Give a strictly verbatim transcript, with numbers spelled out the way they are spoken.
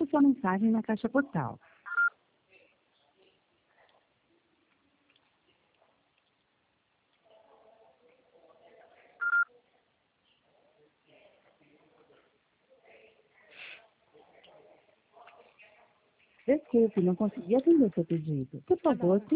sua mensagem na caixa postal. Desculpe, não consegui atender seu pedido. Por favor,